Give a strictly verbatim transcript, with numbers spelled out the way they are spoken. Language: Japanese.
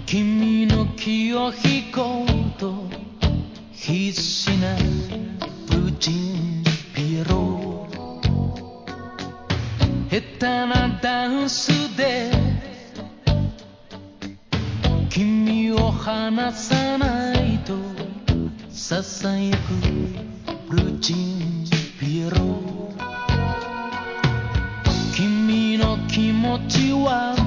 君の気を引こうと必死なブチンピエロ、下手なダンスで君を離さないとささやくブチンピエロ、君の気持ちは